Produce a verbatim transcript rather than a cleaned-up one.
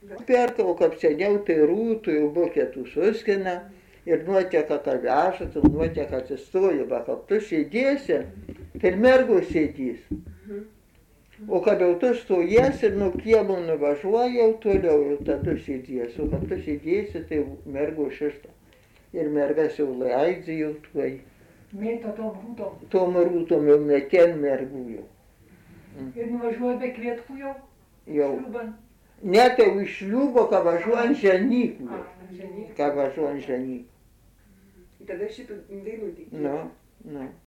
Perkau, kaip seniau, tai rūtų jau buvo ketų suskina ir nuoteka, kad veža, tu nuoteka atsistoja, va, kad tu sėdėsi, tai mergos sėdys. O kad jau tu stojies ir nuo kiemo nuvažiuoji jau toliau, jau tada sėdės. O kad tu sėdėsi, tai mergos šešta. Ir mergas jau leidžia jau tuoj. Mėta tom rūtom. Tom rūtom jau ne ten mergų jau. Ir nuvažiuoja be kvietkų jau? Jau. Šliūban? Net jau iš šliūbo, ką važiuojant ženykų. A, ženykų. Ką važiuojant ženykų. Tada šitų dainų tik. Nu, nu.